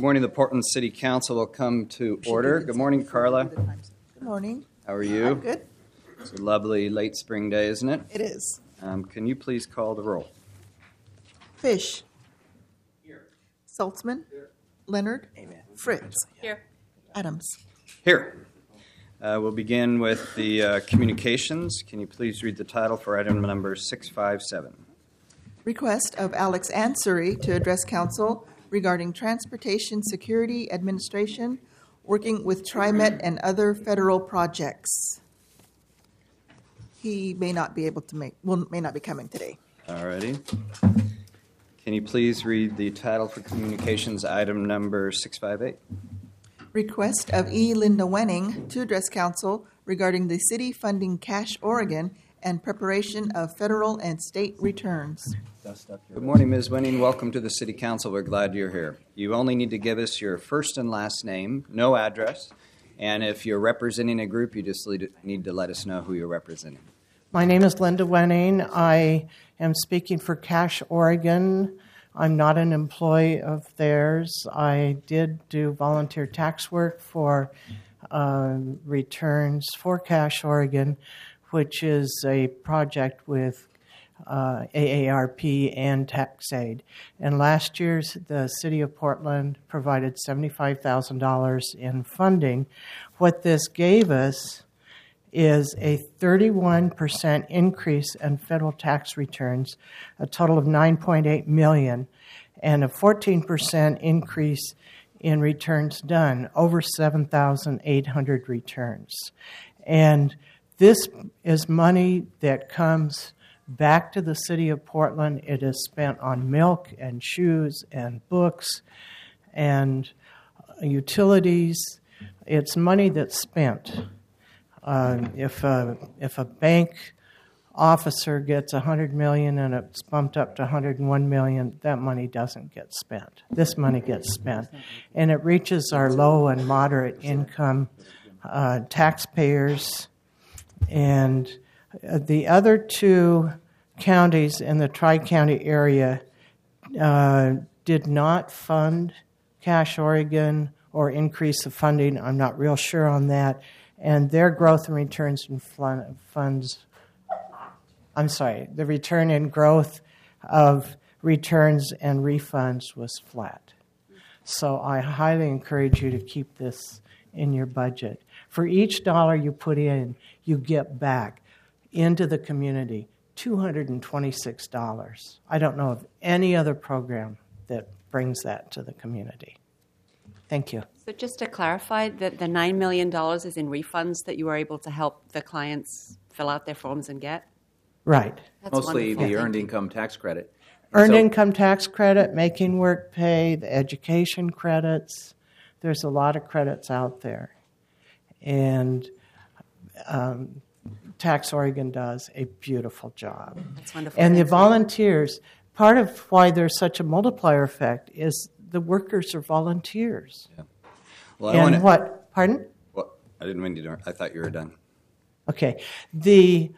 Good morning. The Portland City Council will come to order. Good morning, Carla. Good morning. How are you? I'm good. It's a lovely late spring day, isn't it? It is. Can you please call the roll? Fish. Here. Saltzman. Here. Leonard. Amen. Fritz. Here. Adams. Here. We'll begin with the communications. Can you please read the title for item number 657? Request of Alex Ansary to address council regarding Transportation Security Administration working with TriMet and other federal projects. He may not be able to may not be coming today. All righty. Can you please read the title for communications item number 658? Request of E. Linda Wenning to address council regarding the city funding Cash Oregon and preparation of federal and state returns. Good morning, Ms. Wenning. Welcome to the City Council. We're glad you're here. You only need to give us your first and last name, no address, and if you're representing a group, you just need to let us know who you're representing. My name is Linda Wenning. I am speaking for Cash Oregon. I'm not an employee of theirs. I did do volunteer tax work for returns for Cash Oregon, which is a project with AARP and TaxAid. And last year, the City of Portland provided $75,000 in funding. What this gave us is a 31% increase in federal tax returns, a total of $9.8 million, and a 14% increase in returns done, over 7,800 returns. And this is money that comes back to the City of Portland. It is spent on milk and shoes and books and utilities. It's money that's spent. If a bank officer gets $100 million and it's bumped up to $101 million, that money doesn't get spent. This money gets spent, and it reaches our low and moderate income taxpayers. And the other two counties in the Tri-County area did not fund Cash Oregon or increase the funding. I'm not real sure on that. And their growth in returns and funds, the return in growth of returns and refunds was flat. So I highly encourage you to keep this in your budget. For each dollar you put in, you get back into the community $226. I don't know of any other program that brings that to the community. Thank you. So just to clarify, that the $9 million is in refunds that you were able to help the clients fill out their forms and get? Right. That's mostly wonderful. the earned income tax credit. Earned income tax credit, making work pay, the education credits. There's a lot of credits out there. And Tax Oregon does a beautiful job. That's wonderful. And the volunteers, part of why there's such a multiplier effect is the workers are volunteers. Yeah. Well, Pardon? Well, I didn't mean to. I thought you were done. Okay. The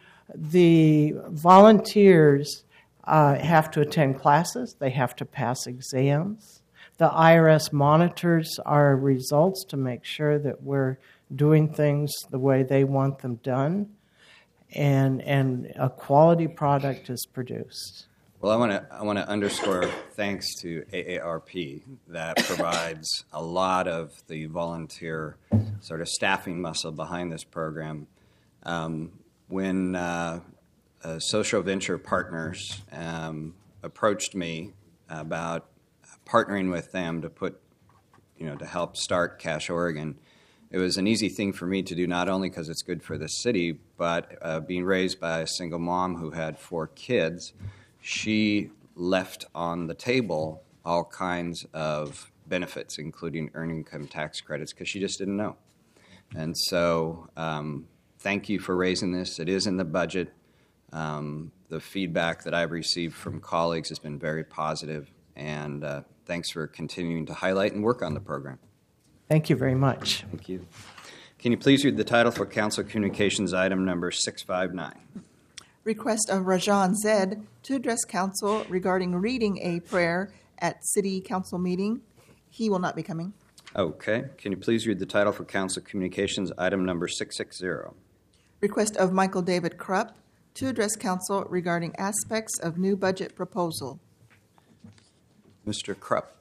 volunteers have to attend classes. They have to pass exams. The IRS monitors our results to make sure that we're doing things the way they want them done, and a quality product is produced. Well, I want to underscore thanks to AARP that provides a lot of the volunteer sort of staffing muscle behind this program. When Social Venture Partners approached me about partnering with them to to help start Cash Oregon, it was an easy thing for me to do, not only because it's good for the city, but being raised by a single mom who had 4 kids, she left on the table all kinds of benefits, including earned income tax credits, because she just didn't know. And so thank you for raising this. It is in the budget. The feedback that I've received from colleagues has been very positive, and thanks for continuing to highlight and work on the program. Thank you very much. Thank you. Can you please read the title for Council Communications item number 659? Request of Rajan Zed to address council regarding reading a prayer at city council meeting. He will not be coming. Okay. Can you please read the title for Council Communications, item number 660? Request of Michael David Krupp to address council regarding aspects of new budget proposal. Mr. Krupp.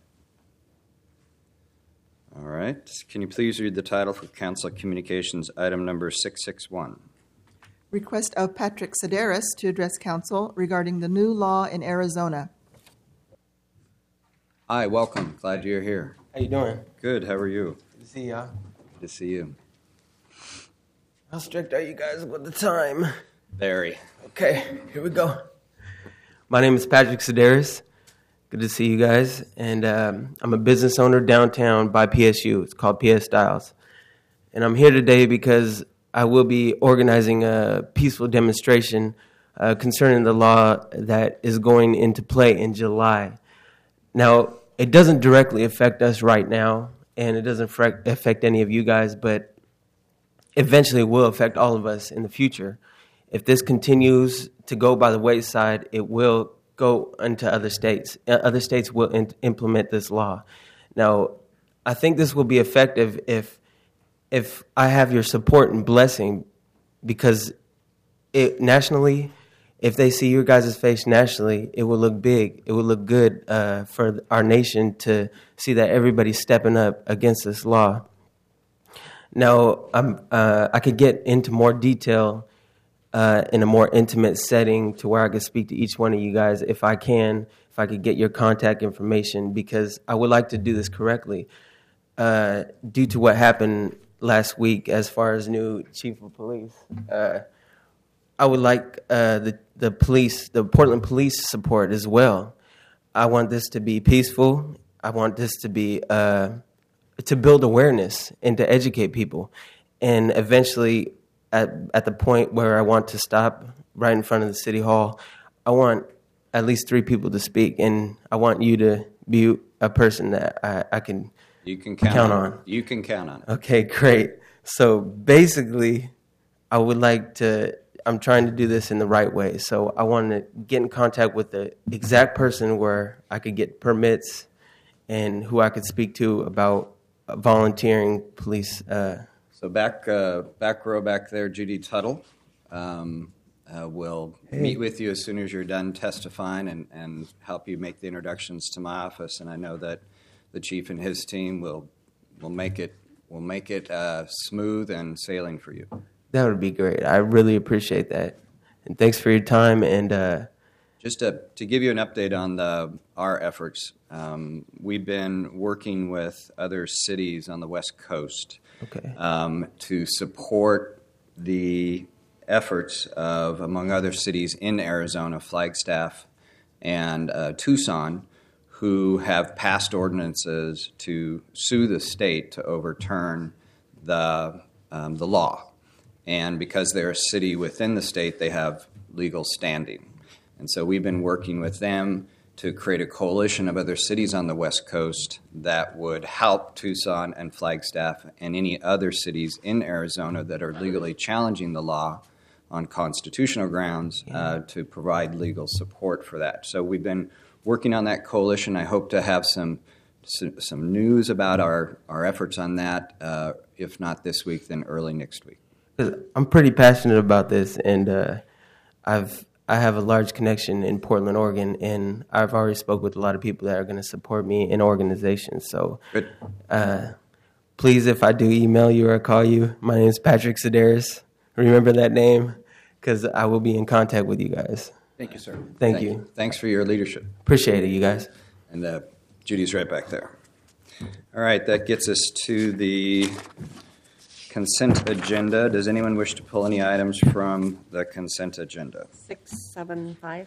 All right. Can you please read the title for Council Communications, item number 661? Request of Patrick Sedaris to address council regarding the new law in Arizona. Hi, welcome. Glad you're here. How you doing? Good. How are you? Good to see y'all. Good to see you. How strict are you guys with the time? Very. Okay, here we go. My name is Patrick Sedaris. Good to see you guys. And I'm a business owner downtown by PSU. It's called PS Styles. And I'm here today because I will be organizing a peaceful demonstration concerning the law that is going into play in July. Now, it doesn't directly affect us right now, and it doesn't affect any of you guys, but eventually it will affect all of us in the future. If this continues to go by the wayside, it will go into other states. Other states will implement this law. Now, I think this will be effective if I have your support and blessing, because nationally, if they see your guys' face nationally, it will look big. It will look good for our nation to see that everybody's stepping up against this law. Now, I could get into more detail in a more intimate setting to where I could speak to each one of you guys if I could get your contact information, because I would like to do this correctly. Due to what happened last week as far as new chief of police, I would like the Portland police support as well. I want this to be peaceful. I want this to be to build awareness and to educate people. And eventually, at the point where I want to stop right in front of the city hall, I want at least 3 people to speak, and I want you to be a person that I can count on. You can count on it. Okay, great. So basically, I'm trying to do this in the right way. So I want to get in contact with the exact person where I could get permits and who I could speak to about volunteering police. So back row back there, Judy Tuttle will meet with you as soon as you're done testifying and help you make the introductions to my office. And I know that the chief and his team will make it smooth and sailing for you. That would be great. I really appreciate that. And thanks for your time. And just to give you an update on our efforts, we've been working with other cities on the West Coast to support the efforts of, among other cities in Arizona, Flagstaff and Tucson, who have passed ordinances to sue the state to overturn the law. And because they're a city within the state, they have legal standing. And so we've been working with them to create a coalition of other cities on the West Coast that would help Tucson and Flagstaff and any other cities in Arizona that are legally challenging the law on constitutional grounds to provide legal support for that. So we've been working on that coalition. I hope to have some news about our efforts on that, if not this week, then early next week. I'm pretty passionate about this, and I have a large connection in Portland, Oregon, and I've already spoke with a lot of people that are going to support me in organizations. So please, if I do email you or call you, my name is Patrick Sedaris. Remember that name, because I will be in contact with you guys. Thank you, sir. Thank you. Thanks for your leadership. Appreciate it, you guys. And Judy's right back there. All right, that gets us to the consent agenda. Does anyone wish to pull any items from the consent agenda? 675.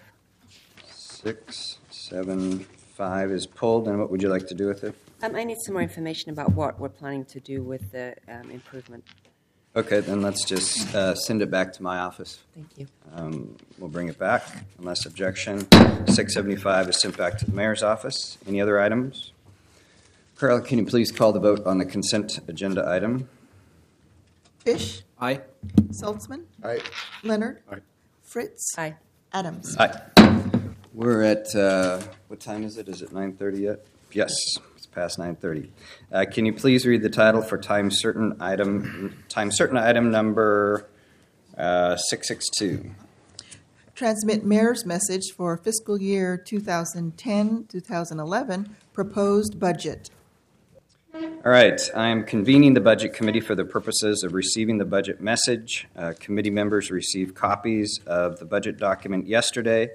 675 is pulled, and what would you like to do with it? I need some more information about what we're planning to do with the improvement. Okay, then let's just send it back to my office. Thank you. We'll bring it back unless objection. 675 is sent back to the mayor's office. Any other items? Carl, can you please call the vote on the consent agenda item? Fish. Aye. Saltzman. Aye. Leonard. Aye. Fritz. Aye. Adams. Aye. We're at, what time is it? Is it 9:30 yet? Yes, it's past 9:30. Can you please read the title for time certain item number 662? Transmit mayor's message for fiscal year 2010-2011 proposed budget. All right, I am convening the Budget Committee for the purposes of receiving the budget message. Committee members received copies of the budget document yesterday,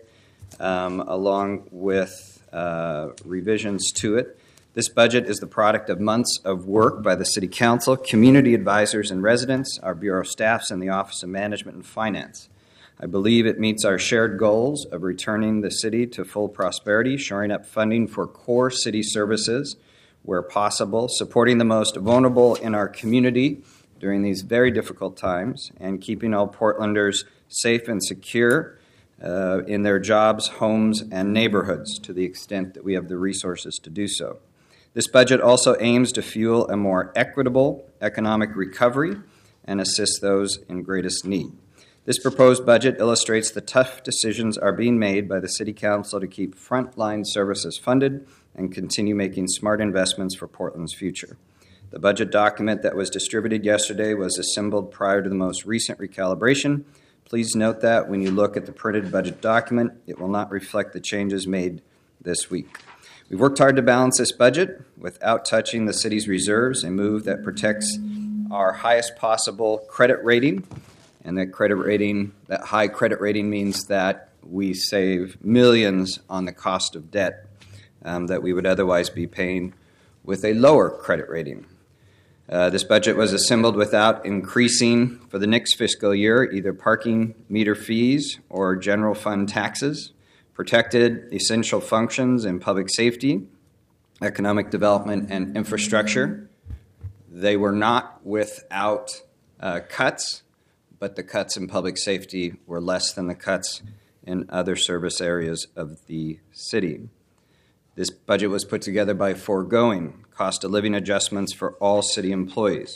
along with revisions to it. This budget is the product of months of work by the City Council, community advisors and residents, our Bureau staffs, and the Office of Management and Finance. I believe it meets our shared goals of returning the city to full prosperity, shoring up funding for core city services where possible, supporting the most vulnerable in our community during these very difficult times, and keeping all Portlanders safe and secure in their jobs, homes, and neighborhoods to the extent that we have the resources to do so. This budget also aims to fuel a more equitable economic recovery and assist those in greatest need. This proposed budget illustrates the tough decisions are being made by the City Council to keep frontline services funded and continue making smart investments for Portland's future. The budget document that was distributed yesterday was assembled prior to the most recent recalibration. Please note that when you look at the printed budget document, it will not reflect the changes made this week. We've worked hard to balance this budget without touching the city's reserves, a move that protects our highest possible credit rating. And that high credit rating means that we save millions on the cost of debt that we would otherwise be paying with a lower credit rating. This budget was assembled without increasing for the next fiscal year either parking meter fees or general fund taxes, protected essential functions in public safety, economic development, and infrastructure. They were not without cuts, but the cuts in public safety were less than the cuts in other service areas of the city. This budget was put together by foregoing cost of living adjustments for all city employees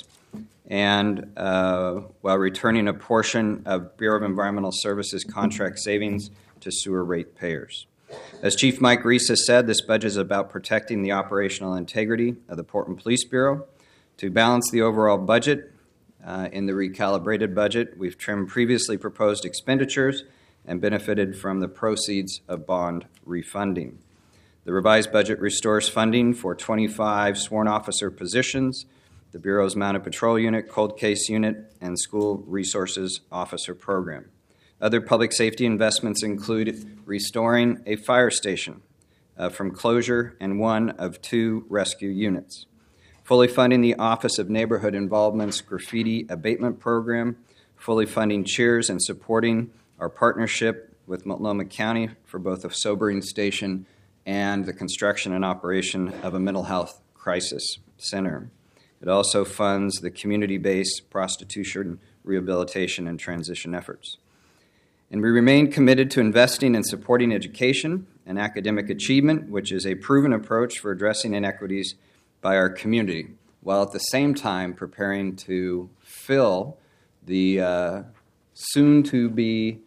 and while returning a portion of Bureau of Environmental Services contract savings to sewer rate payers. As Chief Mike Reese has said, this budget is about protecting the operational integrity of the Portland Police Bureau. To balance the overall budget, in the recalibrated budget, we've trimmed previously proposed expenditures and benefited from the proceeds of bond refunding. The revised budget restores funding for 25 sworn officer positions, the Bureau's Mounted Patrol Unit, Cold Case Unit, and School Resources Officer Program. Other public safety investments include restoring a fire station from closure and one of 2 rescue units, fully funding the Office of Neighborhood Involvement's graffiti abatement program, fully funding Cheers and supporting our partnership with Multnomah County for both a sobering station and the construction and operation of a mental health crisis center. It also funds the community-based prostitution rehabilitation and transition efforts. And we remain committed to investing and supporting education and academic achievement, which is a proven approach for addressing inequities by our community, while at the same time preparing to fill the soon-to-be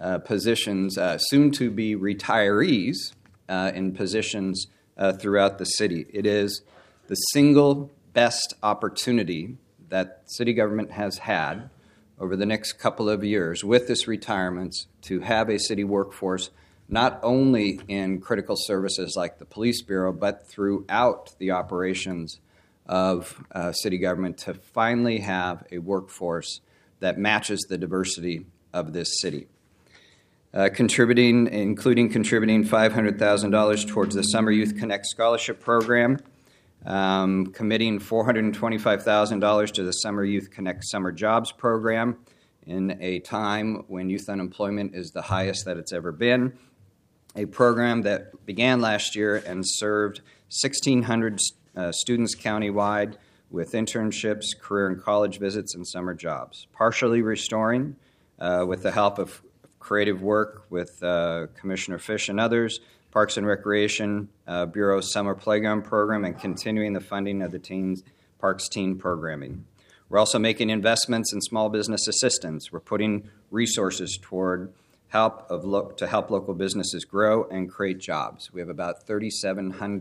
retirees in positions throughout the city. It is the single best opportunity that city government has had over the next couple of years with this retirements to have a city workforce not only in critical services like the police bureau, but throughout the operations of city government to finally have a workforce that matches the diversity of this city. Including contributing $500,000 towards the Summer Youth Connect Scholarship Program, committing $425,000 to the Summer Youth Connect Summer Jobs Program in a time when youth unemployment is the highest that it's ever been, a program that began last year and served 1,600 students countywide with internships, career and college visits, and summer jobs. Partially restoring, with the help of creative work with Commissioner Fish and others, Parks and Recreation Bureau's Summer Playground Program, and continuing the funding of the Parks Teen Programming. We're also making investments in small business assistance. We're putting resources toward to help local businesses grow and create jobs. We have about 3,700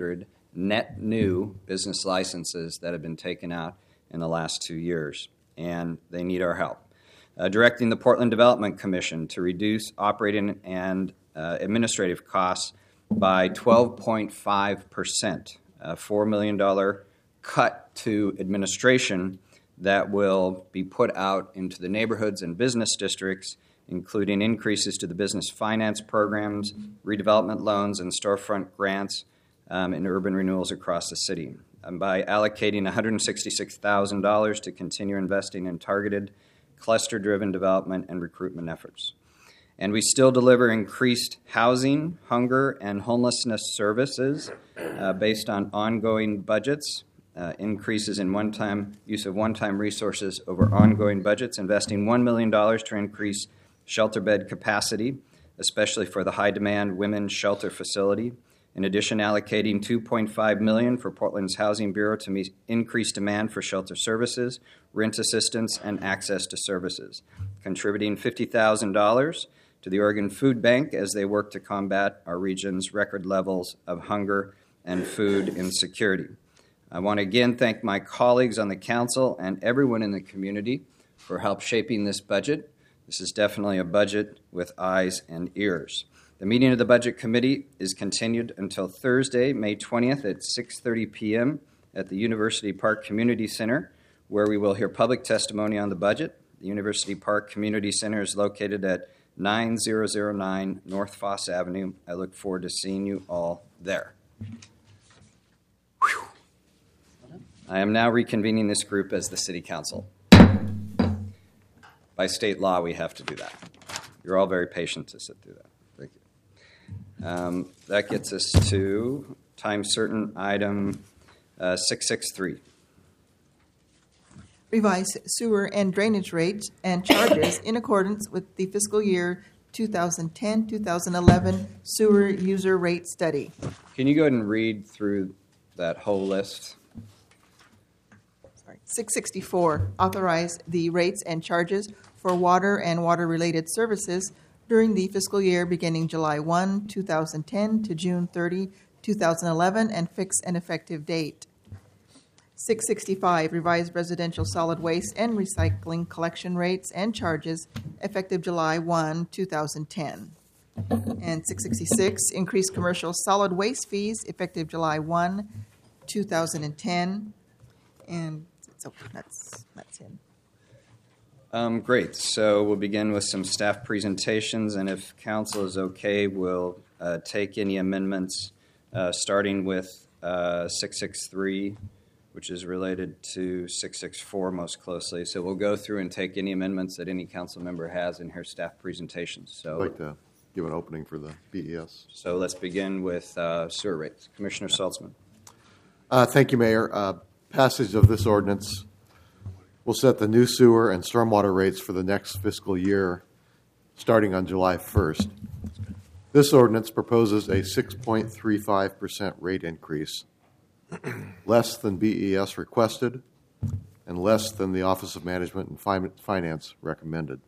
net new business licenses that have been taken out in the last 2 years, and they need our help. Directing the Portland Development Commission to reduce operating and administrative costs by 12.5%, a $4 million cut to administration that will be put out into the neighborhoods and business districts, including increases to the business finance programs, redevelopment loans, and storefront grants in urban renewals across the city. By allocating $166,000 to continue investing in targeted cluster-driven development and recruitment efforts. And we still deliver increased housing, hunger, and homelessness services based on ongoing budgets, increases in use of one-time resources over ongoing budgets, investing $1 million to increase shelter bed capacity, especially for the high-demand women's shelter facility. In addition, allocating $2.5 million for Portland's Housing Bureau to meet increased demand for shelter services, rent assistance, and access to services. Contributing $50,000 to the Oregon Food Bank as they work to combat our region's record levels of hunger and food insecurity. I want to again thank my colleagues on the council and everyone in the community for help shaping this budget. This is definitely a budget with eyes and ears. The meeting of the Budget Committee is continued until Thursday, May 20th at 6:30 p.m. at the University Park Community Center, where we will hear public testimony on the budget. The University Park Community Center is located at 9009 North Foss Avenue. I look forward to seeing you all there. Whew. I am now reconvening this group as the City Council. By state law, we have to do that. You're all very patient to sit through that. Thank you. That gets us to time certain item 663. Revise sewer and drainage rates and charges in accordance with the fiscal year 2010-2011 sewer user rate study. Can you go ahead and read through that whole list? 664, authorize the rates and charges for water and water-related services during the fiscal year beginning July 1, 2010 to June 30, 2011, and fix an effective date. 665, revise residential solid waste and recycling collection rates and charges effective July 1, 2010. And 666, increase commercial solid waste fees effective July 1, 2010. And so that's it. Great. So we'll begin with some staff presentations, and if council is okay, we'll take any amendments, starting with 663, which is related to 664 most closely. So we'll go through and take any amendments that any council member has in her staff presentations. So I'd like to give an opening for the BES. So let's begin with sewer rates. Commissioner Saltzman. Thank you, Mayor. Passage of this ordinance will set the new sewer and stormwater rates for the next fiscal year starting on July 1st. This ordinance proposes a 6.35% rate increase, less than BES requested and less than the Office of Management and Finance recommended.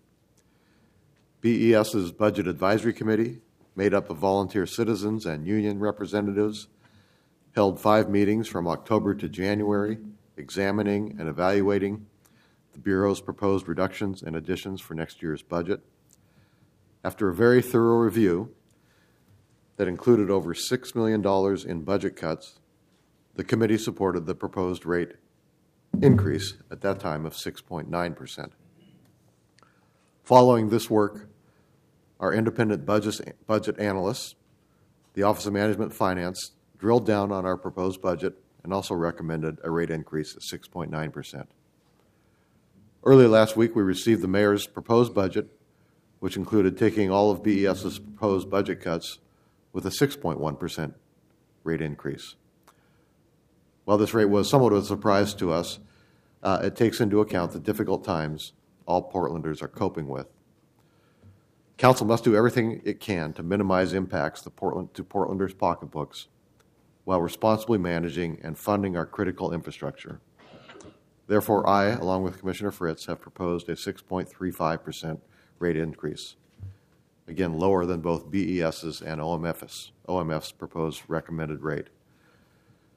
BES's Budget Advisory Committee, made up of volunteer citizens and union representatives, held 5 meetings from October to January, examining and evaluating the Bureau's proposed reductions and additions for next year's budget. After a very thorough review that included over $6 million in budget cuts, the committee supported the proposed rate increase at that time of 6.9%. Following this work, our independent budget analysts, the Office of Management and Finance, drilled down on our proposed budget and also recommended a rate increase of 6.9%. Early last week, we received the mayor's proposed budget, which included taking all of BES's proposed budget cuts with a 6.1% rate increase. While this rate was somewhat of a surprise to us, it takes into account the difficult times all Portlanders are coping with. Council must do everything it can to minimize impacts to Portlanders' pocketbooks while responsibly managing and funding our critical infrastructure. Therefore, I, along with Commissioner Fritz, have proposed a 6.35% rate increase, again lower than both BES's and OMF's proposed recommended rate.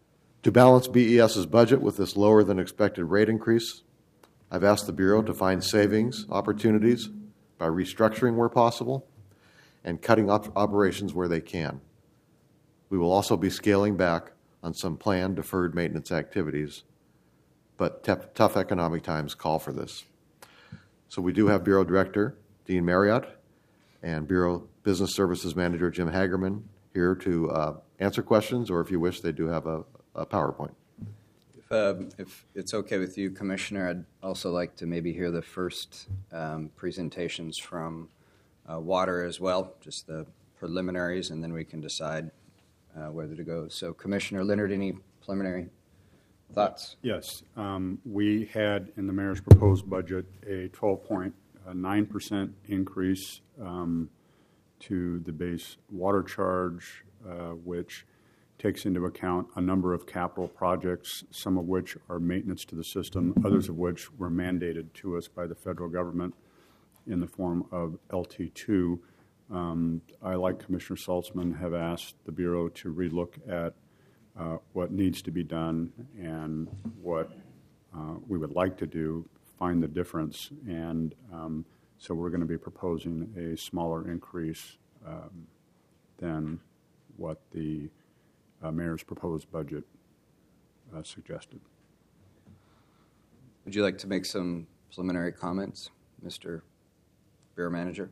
To balance BES's budget with this lower than expected rate increase, I've asked the Bureau to find savings opportunities by restructuring where possible and cutting operations where they can. We will also be scaling back on some planned deferred maintenance activities, but tough economic times call for this. So we do have Bureau Director Dean Marriott and Bureau Business Services Manager Jim Hagerman here to answer questions, or if you wish, they do have a PowerPoint. If it's okay with you, Commissioner, I'd also like to maybe hear the first presentations from Water as well, just the preliminaries, and then we can decide whether to go. So, Commissioner Leonard, any preliminary thoughts? Yes. We had in the mayor's proposed budget a 12.9% increase to the base water charge, which takes into account a number of capital projects, some of which are maintenance to the system, others of which were mandated to us by the federal government in the form of LT2. I, like Commissioner Saltzman, have asked the Bureau to relook at what needs to be done and what we would like to do, find the difference, and so we're going to be proposing a smaller increase than what the mayor's proposed budget suggested. Would you like to make some preliminary comments, Mr. Bureau Manager?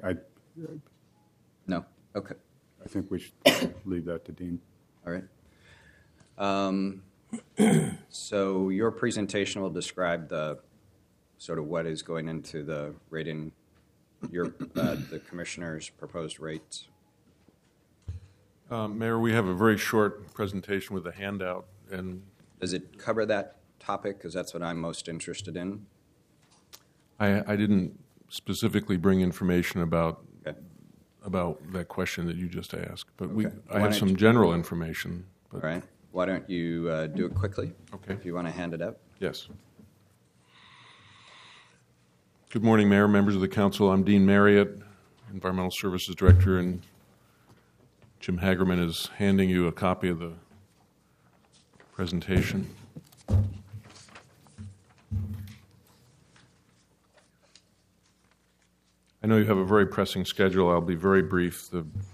No? Okay. I think we should leave that to Dean. All right. So your presentation will describe the sort of what is going into the rating, the commissioner's proposed rates. Mayor, we have a very short presentation with a handout. And does it cover that topic? Because that's what I'm most interested in. I didn't specifically bring information about Okay. that question that you just asked, but Okay. I have some general information. But All right. Why don't you do it quickly? Okay. If you want to hand it out. Yes. Good morning, Mayor, members of the council. I'm Dean Marriott, Environmental Services Director, and Jim Hagerman is handing you a copy of the presentation. I know you have a very pressing schedule. I'll be very brief.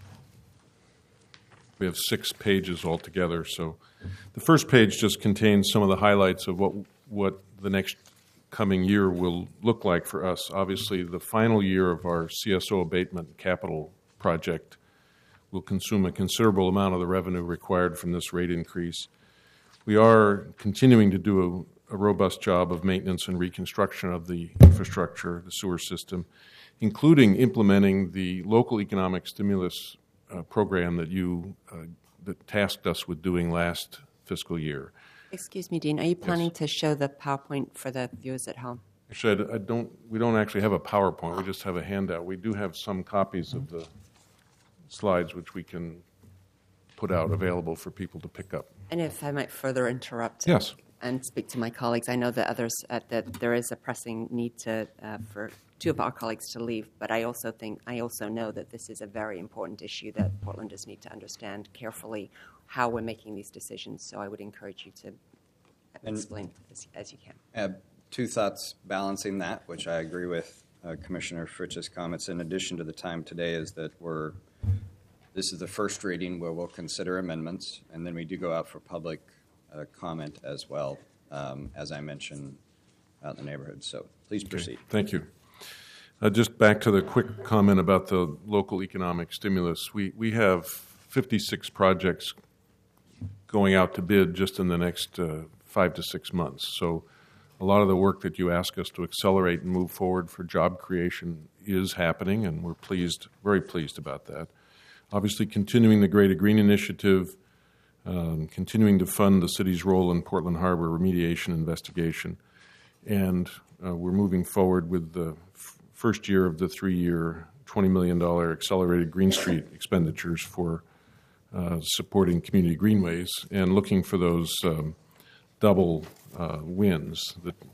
We have 6 pages altogether. So the first page just contains some of the highlights of what the next coming year will look like for us. Obviously, the final year of our CSO abatement capital project will consume a considerable amount of the revenue required from this rate increase. We are continuing to do a robust job of maintenance and reconstruction of the infrastructure, the sewer system, including implementing the local economic stimulus program that you that tasked us with doing last fiscal year. Excuse me, Dean, are you planning to show the PowerPoint for the viewers at home? Actually, we don't actually have a PowerPoint. We just have a handout. We do have some copies of the slides which we can put out available for people to pick up. And if I might further interrupt Yes. and speak to my colleagues, I know that that there is a pressing need for 2 of our colleagues to leave, but I also know that this is a very important issue that Portlanders need to understand carefully how we're making these decisions. So I would encourage you to explain this as you can. 2 thoughts balancing that, which I agree with Commissioner Fritz's comments. In addition to the time today, is that this is the first reading where we'll consider amendments, and then we do go out for public comment as well, as I mentioned, out in the neighborhood. So please proceed. Okay. Thank you. Just back to the quick comment about the local economic stimulus. We have 56 projects going out to bid just in the next 5 to 6 months. So a lot of the work that you ask us to accelerate and move forward for job creation is happening, and we're very pleased about that. Obviously, continuing the Greater Green Initiative, continuing to fund the city's role in Portland Harbor remediation investigation, and we're moving forward with the first year of the 3-year, $20 million accelerated Green Street expenditures for supporting community greenways and looking for those double wins.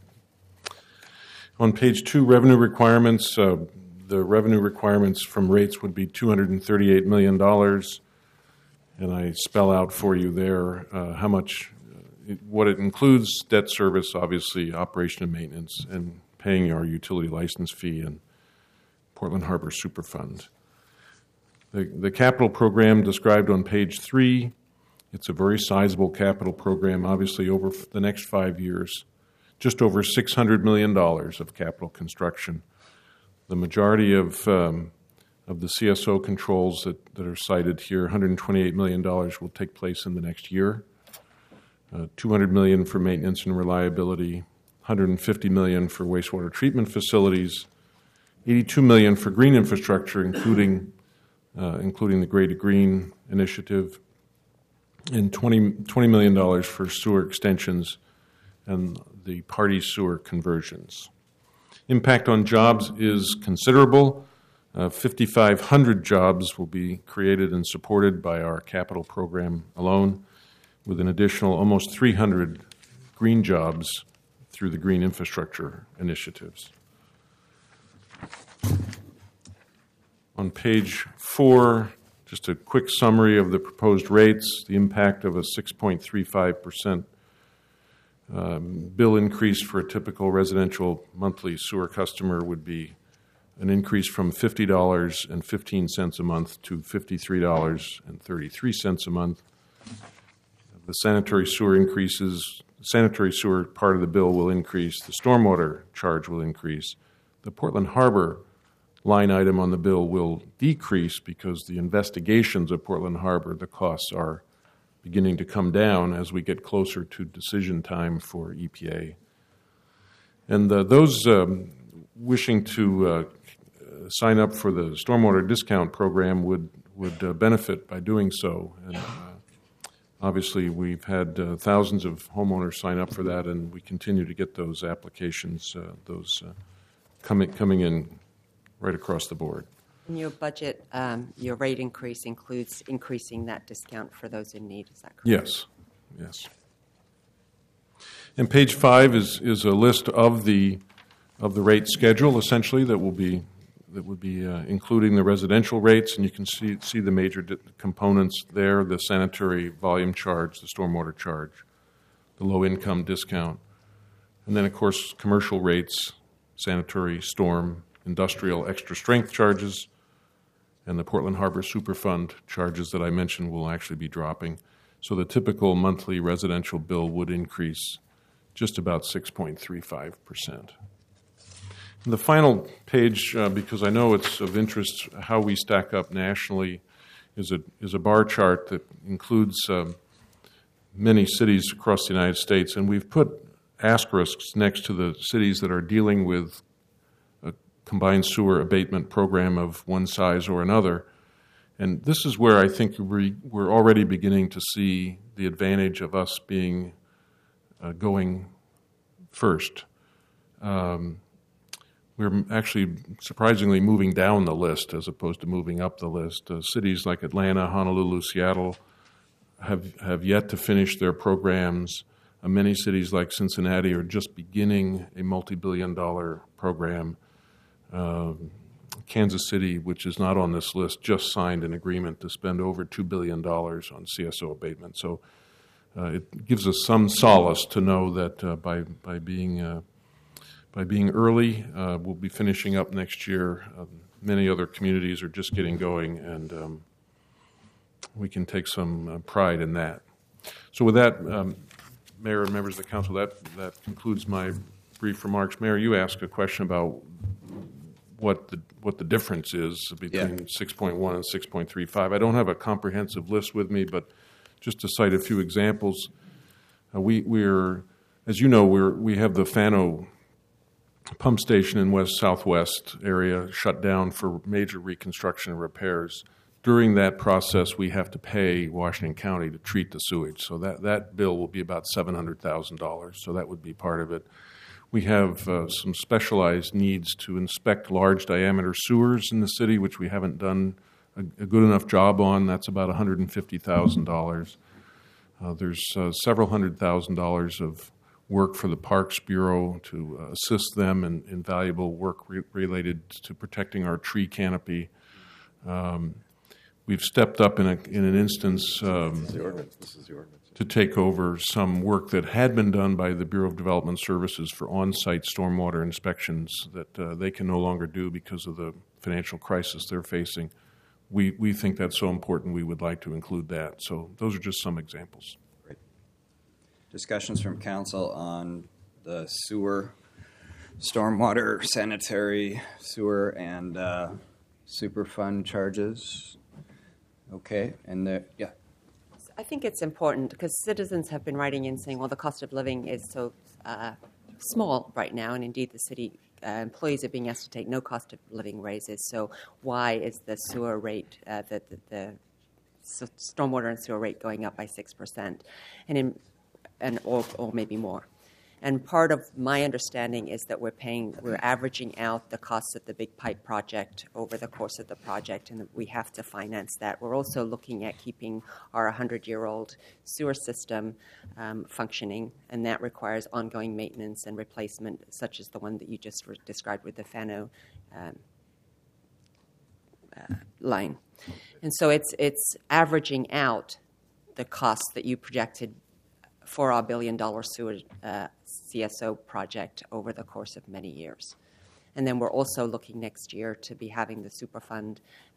On page 2, revenue requirements. The revenue requirements from rates would be $238 million, and I spell out for you there how much what it includes: debt service, obviously, operation and maintenance, and paying our utility license fee and Portland Harbor Superfund. The capital program described on page 3, it's a very sizable capital program, obviously over the next 5 years, just over $600 million of capital construction. The majority of the CSO controls that are cited here, $128 million, will take place in the next year. $200 million for maintenance and reliability, $150 million for wastewater treatment facilities, $82 million for green infrastructure, including the Gray to Green initiative, and $20 million for sewer extensions and the party sewer conversions. Impact on jobs is considerable. 5,500 jobs will be created and supported by our capital program alone, with an additional almost 300 green jobs through the green infrastructure initiatives. On page 4, just a quick summary of the proposed rates. The impact of a 6.35% bill increase for a typical residential monthly sewer customer would be an increase from $50.15 a month to $53.33 a month. The sanitary sewer part of the bill will increase. The stormwater charge will increase. The Portland Harbor line item on the bill will decrease because the investigations of Portland Harbor, the costs are beginning to come down as we get closer to decision time for EPA. And those wishing to sign up for the stormwater discount program would benefit by doing so. And obviously, we've had thousands of homeowners sign up for that, and we continue to get those applications, coming in right across the board. In your budget, your rate increase includes increasing that discount for those in need. Is that correct? Yes. And page 5 is a list of the rate schedule, essentially, that would be including the residential rates, and you can see the major components there: the sanitary volume charge, the stormwater charge, the low income discount, and then of course commercial rates, sanitary, storm, industrial extra strength charges, and the Portland Harbor Superfund charges that I mentioned will actually be dropping. So the typical monthly residential bill would increase just about 6.35%. The final page, because I know it's of interest how we stack up nationally, is a bar chart that includes many cities across the United States, and we've put asterisks next to the cities that are dealing with a combined sewer abatement program of one size or another. And this is where I think we're already beginning to see the advantage of us being going first. We're actually surprisingly moving down the list as opposed to moving up the list. Cities like Atlanta, Honolulu, Seattle have yet to finish their programs. Many cities like Cincinnati are just beginning a multi-billion-dollar program. Kansas City, which is not on this list, just signed an agreement to spend over $2 billion on CSO abatement. So it gives us some solace to know that by being early, we'll be finishing up next year. Many other communities are just getting going, and we can take some pride in that. So with that, Mayor and members of the council, that concludes my brief remarks. Mayor, you asked a question about what the difference is between 6.1 and 6.35. I don't have a comprehensive list with me, but just to cite a few examples, we're, as you know, we have the Fano pump station in west-southwest area shut down for major reconstruction and repairs. During that process, we have to pay Washington County to treat the sewage. So that bill will be about $700,000. So that would be part of it. We have some specialized needs to inspect large diameter sewers in the city, which we haven't done a good enough job on. That's about $150,000. There's several $100,000 of work for the Parks Bureau to assist them in valuable work related to protecting our tree canopy. We've stepped up in an instance. This is the ordinance. to take over some work that had been done by the Bureau of Development Services for on-site stormwater inspections that they can no longer do because of the financial crisis they're facing. We think that's so important we would like to include that. So those are just some examples. Great. Discussions from council on the sewer, stormwater, sanitary sewer, and Superfund charges. Okay, and yeah. I think it's important because citizens have been writing in saying, well, the cost of living is so small right now, and indeed the city employees are being asked to take no cost of living raises. So why is the sewer rate, the stormwater and sewer rate going up by 6%, or maybe more? And part of my understanding is that we're averaging out the costs of the big pipe project over the course of the project, and that we have to finance that. We're also looking at keeping our 100-year-old sewer system functioning, and that requires ongoing maintenance and replacement, such as the one that you just described with the Fano line. And so it's averaging out the costs that you projected for our $1 billion sewer CSO project over the course of many years. And then we're also looking next year to be having the Superfund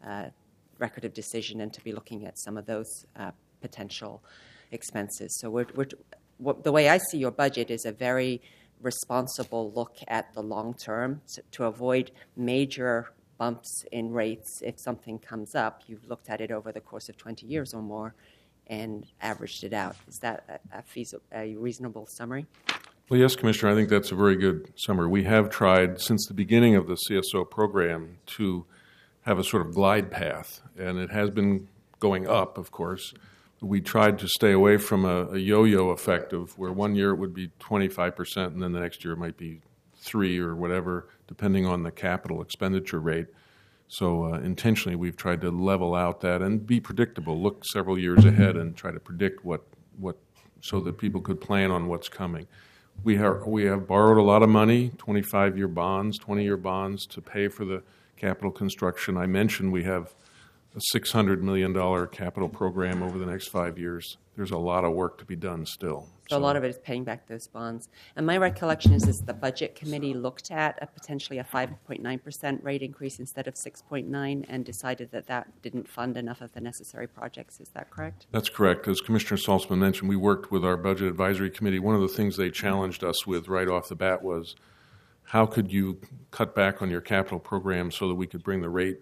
record of decision and to be looking at some of those potential expenses. So the way I see your budget is a very responsible look at the long term to avoid major bumps in rates if something comes up. You've looked at it over the course of 20 years or more and averaged it out. Is that a reasonable summary? Well, yes, Commissioner, I think that's a very good summary. We have tried since the beginning of the CSO program to have a sort of glide path, and it has been going up, of course. We tried to stay away from a yo-yo effect of where one year it would be 25% and then the next year it might be 3 or whatever, depending on the capital expenditure rate. So intentionally, we've tried to level out that and be predictable, look several years ahead and try to predict what so that people could plan on what's coming. We have borrowed a lot of money, 25-year bonds, 20-year bonds to pay for the capital construction. I mentioned we have a $600 million capital program over the next 5 years. There's a lot of work to be done still. So a lot of it is paying back those bonds. And my recollection is the Budget Committee looked at potentially a 5.9% rate increase instead of 6.9% and decided that didn't fund enough of the necessary projects. Is that correct? That's correct. As Commissioner Saltzman mentioned, we worked with our Budget Advisory Committee. One of the things they challenged us with right off the bat was how could you cut back on your capital program so that we could bring the rate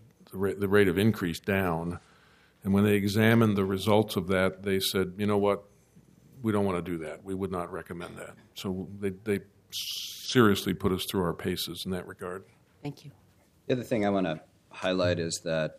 of increase down. And when they examined the results of that, they said, you know what, we don't want to do that. We would not recommend that. So they seriously put us through our paces in that regard. Thank you. The other thing I want to highlight is that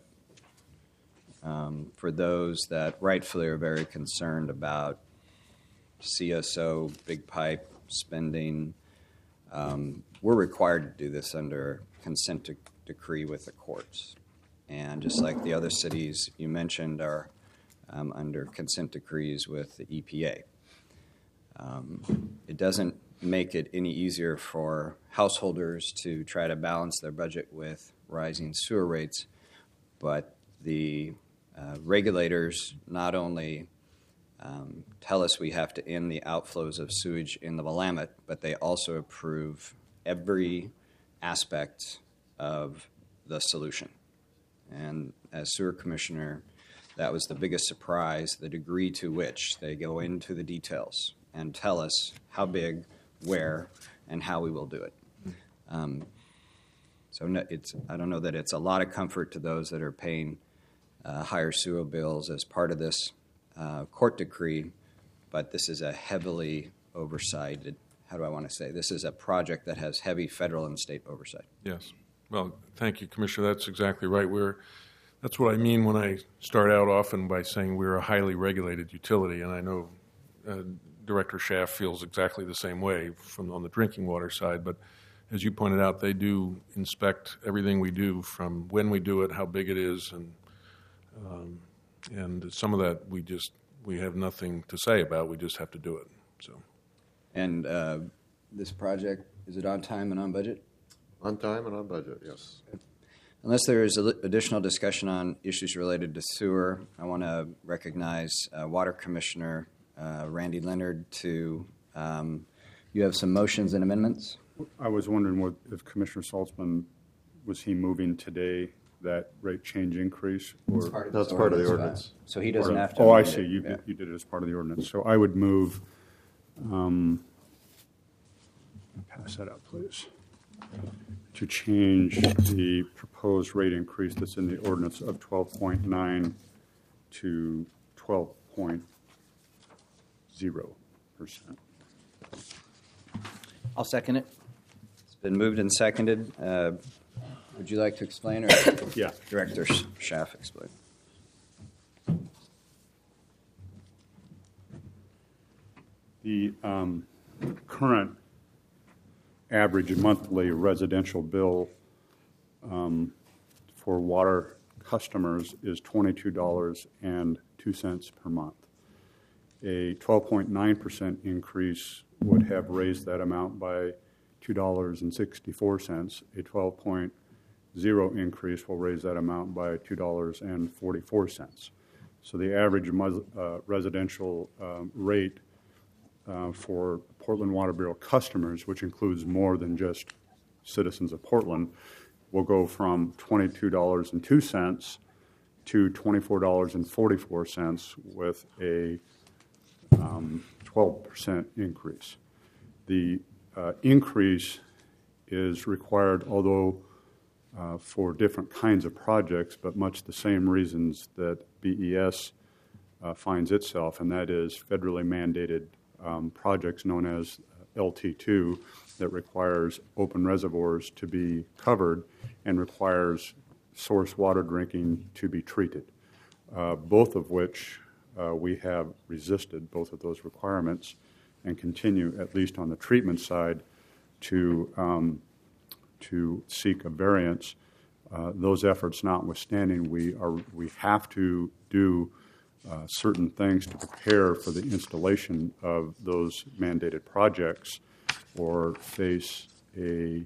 for those that rightfully are very concerned about CSO, big pipe spending, we're required to do this under consent decree with the courts. And just like the other cities you mentioned are under consent decrees with the EPA. It doesn't make it any easier for householders to try to balance their budget with rising sewer rates, but the regulators not only tell us we have to end the outflows of sewage in the Willamette, but they also approve every aspect of the solution. And as sewer commissioner, that was the biggest surprise, the degree to which they go into the details and tell us how big, where, and how we will do it. I don't know that it's a lot of comfort to those that are paying higher sewer bills as part of this court decree, but this is a heavily oversighted, how do I want to say, this is a project that has heavy federal and state oversight. Yes. Well, thank you, Commissioner. That's exactly right. That's what I mean when I start out often by saying we're a highly regulated utility, and I know Director Schaaf feels exactly the same way on the drinking water side. But as you pointed out, they do inspect everything we do, from when we do it, how big it is, and some of that we have nothing to say about. We just have to do it. So. And this project, is it on time and on budget? On time and on budget, yes. Unless there is additional discussion on issues related to sewer, I want to recognize Water Commissioner Randy Leonard to, you have some motions and amendments? I was wondering if Commissioner Saltzman, was he moving today that rate change increase? Or That's part of the ordinance. So he doesn't have to. Oh, I amend see. it. You Yeah. you did it as part of the ordinance. So I would move, pass that out, please, to change the proposed rate increase that's in the ordinance of 12.9 to 12.0%. I'll second it. It's been moved and seconded. Would you like to explain, or Yeah. Director Schaff explain? The current average monthly residential bill for water customers is $22.02 per month. A 12.9% increase would have raised that amount by $2.64. A 12.0 increase will raise that amount by $2.44. So the average residential rate for Portland Water Bureau customers, which includes more than just citizens of Portland, will go from $22.02 to $24.44 with a 12% increase. The increase is required, although for different kinds of projects, but much the same reasons that BES finds itself, and that is federally mandated projects known as LT2 that requires open reservoirs to be covered and requires source water drinking to be treated, both of which we have resisted, both of those requirements, and continue, at least on the treatment side, to seek a variance. Those efforts notwithstanding, we have to do certain things to prepare for the installation of those mandated projects, or face a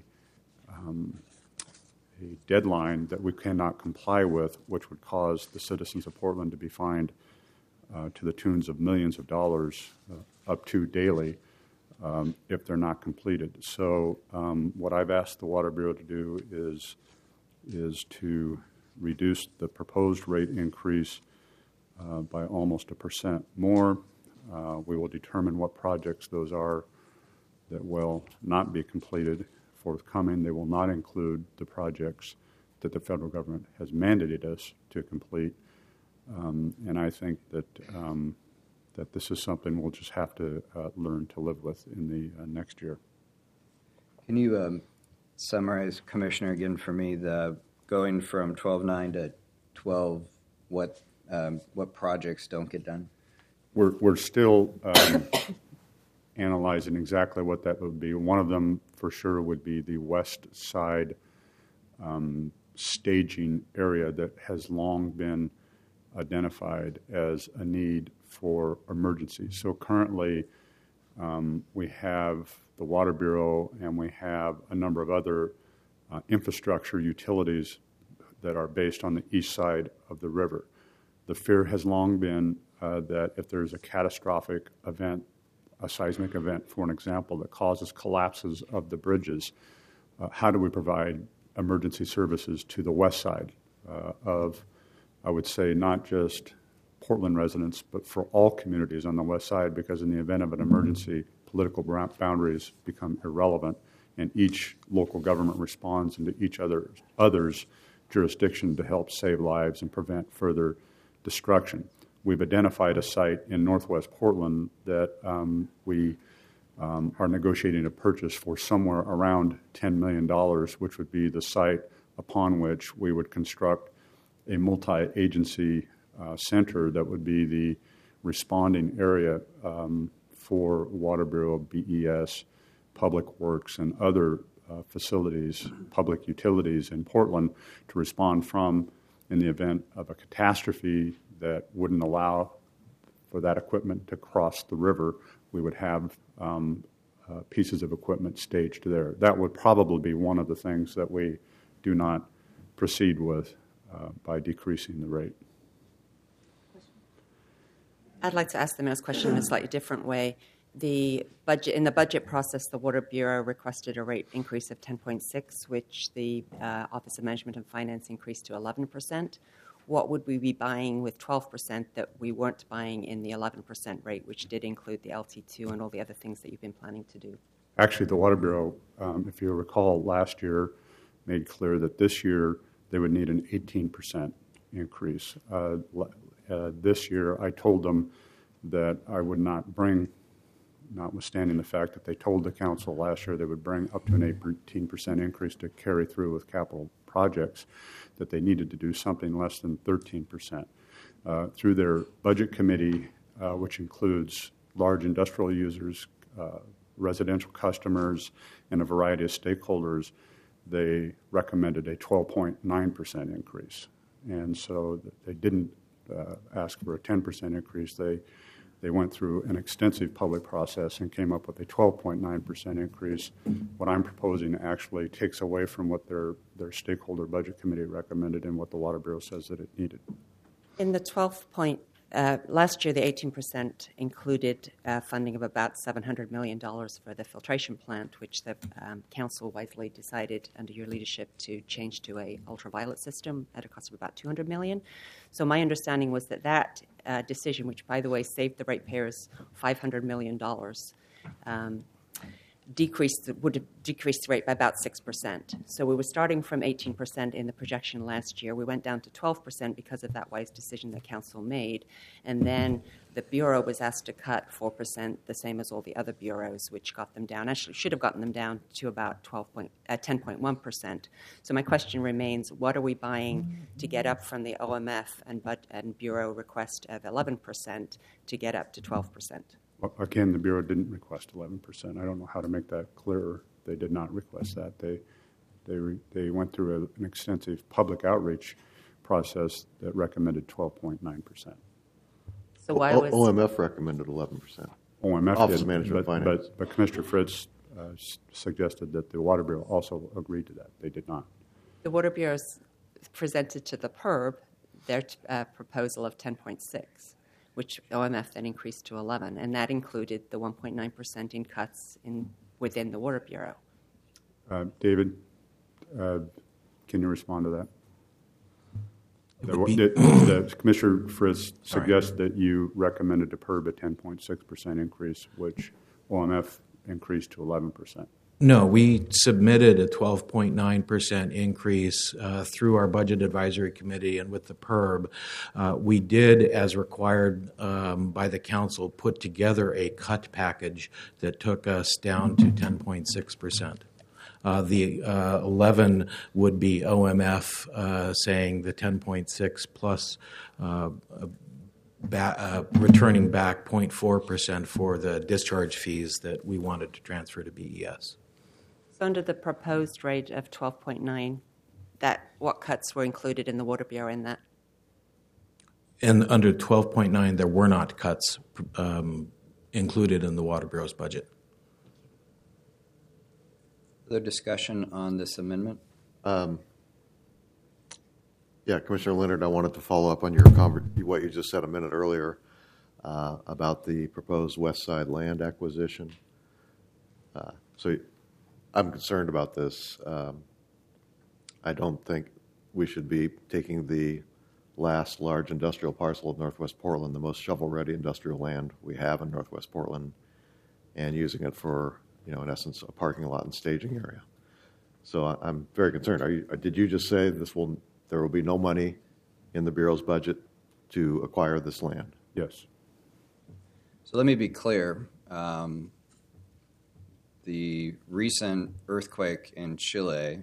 deadline that we cannot comply with, which would cause the citizens of Portland to be fined to the tunes of millions of dollars up to daily if they're not completed. So what I've asked the Water Bureau to do is to reduce the proposed rate increase by almost 1% more. We will determine what projects those are that will not be completed forthcoming. They will not include the projects that the federal government has mandated us to complete. And I think that that this is something we'll just have to learn to live with in the next year. Can you summarize, Commissioner, again for me, the going from 12.9 to 12, what projects don't get done? We're still analyzing exactly what that would be. One of them, for sure, would be the west side staging area that has long been identified as a need for emergencies. So currently, we have the Water Bureau and we have a number of other infrastructure utilities that are based on the east side of the river. The fear has long been that if there's a catastrophic event, a seismic event, for an example, that causes collapses of the bridges, how do we provide emergency services to the west side of, I would say, not just Portland residents, but for all communities on the west side, because in the event of an emergency, political boundaries become irrelevant, and each local government responds into each other's jurisdiction to help save lives and prevent further destruction. We've identified a site in northwest Portland that we are negotiating a purchase for somewhere around $10 million, which would be the site upon which we would construct a multi-agency center that would be the responding area for Water Bureau, BES, Public Works, and other facilities, public utilities in Portland to respond from in the event of a catastrophe that wouldn't allow for that equipment to cross the river. We would have pieces of equipment staged there. That would probably be one of the things that we do not proceed with by decreasing the rate. I'd like to ask the mayor's question in a slightly different way. In the budget process, the Water Bureau requested a rate increase of 10.6, which the Office of Management and Finance increased to 11%. What would we be buying with 12% that we weren't buying in the 11% rate, which did include the LT2 and all the other things that you've been planning to do? Actually, the Water Bureau, if you recall, last year made clear that this year they would need an 18% increase. This year, I told them that I would not bring, notwithstanding the fact that they told the council last year they would bring up to an 18% increase to carry through with capital projects, that they needed to do something less than 13%. Through their budget committee, which includes large industrial users, residential customers, and a variety of stakeholders, they recommended a 12.9% increase. And so they didn't ask for a 10% increase. They went through an extensive public process and came up with a 12.9% increase. What I'm proposing actually takes away from what their stakeholder budget committee recommended and what the Water Bureau says that it needed. In the last year, the 18% included funding of about $700 million for the filtration plant, which the council wisely decided under your leadership to change to a ultraviolet system at a cost of about $200 million. So my understanding was that decision, which, by the way, saved the ratepayers $500 million, would have decreased the rate by about 6%. So we were starting from 18% in the projection last year. We went down to 12% because of that wise decision the council made. And then the Bureau was asked to cut 4%, the same as all the other bureaus, which got them down. Actually, should have gotten them down to about 10.1%. So my question remains, what are we buying to get up from the OMF and Bureau request of 11% to get up to 12%? Again, the Bureau didn't request 11%. I don't know how to make that clearer. They did not request that. They went through an extensive public outreach process that recommended 12.9%. So why was OMF recommended 11%. OMF Office did, of Management but, Finance. but Commissioner Fritz suggested that the Water Bureau also agreed to that. They did not. the Water Bureau presented to the PERB their proposal of 10.6, which OMF then increased to 11, and that included the 1.9% in cuts within the Water Bureau. David, can you respond to that? The Commissioner Fritz suggests that you recommended to PERB a 10.6% increase, which OMF increased to 11%. No, we submitted a 12.9% increase through our Budget Advisory Committee and with the PERB. We did, as required by the Council, put together a cut package that took us down to 10.6%. The 11 would be OMF saying the 10.6 plus returning back 0.4% for the discharge fees that we wanted to transfer to BES. So under the proposed rate of 12.9, what cuts were included in the Water Bureau in that? And under 12.9, there were not cuts included in the Water Bureau's budget. Further discussion on this amendment? Yeah, Commissioner Leonard, I wanted to follow up on what you just said a minute earlier about the proposed West Side land acquisition. So I'm concerned about this. I don't think we should be taking the last large industrial parcel of Northwest Portland, the most shovel-ready industrial land we have in Northwest Portland, and using it for, in essence, a parking lot and staging area. So I'm very concerned. Did you just say there will be no money in the Bureau's budget to acquire this land? Yes. So let me be clear. The recent earthquake in Chile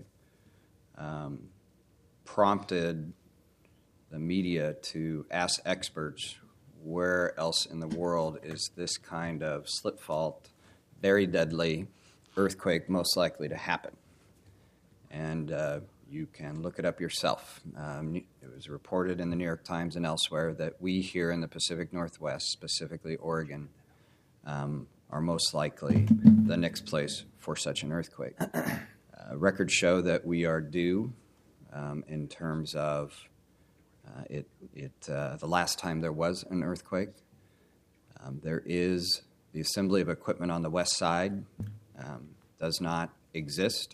prompted the media to ask experts where else in the world is this kind of slip fault, very deadly earthquake most likely to happen. And you can look it up yourself. It was reported in the New York Times and elsewhere that we here in the Pacific Northwest, specifically Oregon, are most likely the next place for such an earthquake. Records show that we are due in terms of the last time there was an earthquake. There is the assembly of equipment on the west side, does not exist.